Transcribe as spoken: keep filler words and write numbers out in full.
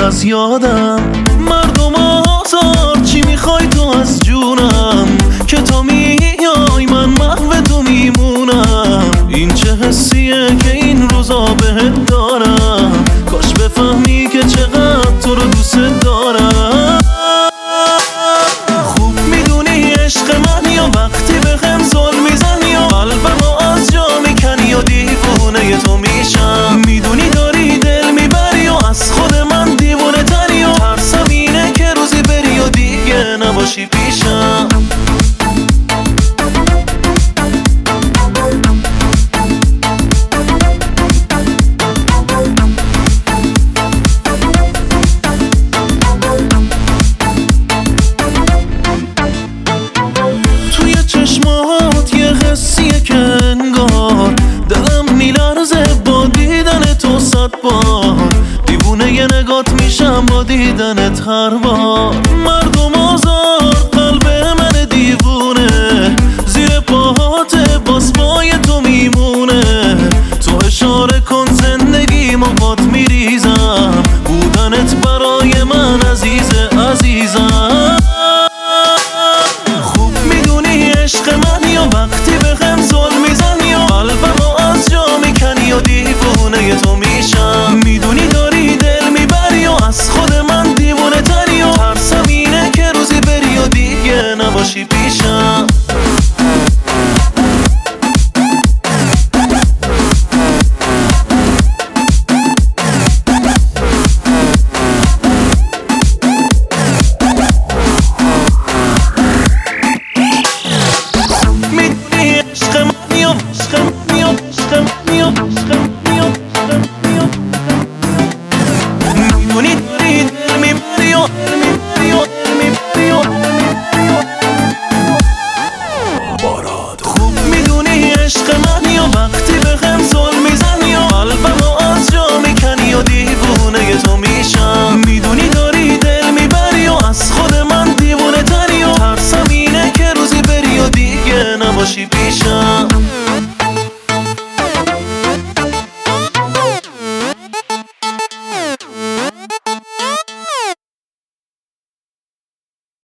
از یادم. مردم آزار چی میخوای تو از جونم، که تو میای من محو تو میمونم. این چه حسیه که این روزا بهت دارم، کاش بفهمی که چقدر تو رو دوست دارم. خوب میدونی عشق من یا وقتی بهم ظلم میزنی یا قلبمو از جا میکنی یا دیوونه تو میشم. میدونی داری دل میبری و از خود من دیوونه تری و ترسم اینه که روزی بری و دیگه نباشی پیشم. چشمات یه حسیه که انگار دلم میلرزه با دیدن تو صد بار. دیوونه یه نگات میشم با دیدنت هر بار. مردم آزار قلب من دیوونه زیر پاهات باز پای تو میمونه. تو اشاره کن زندگیمو با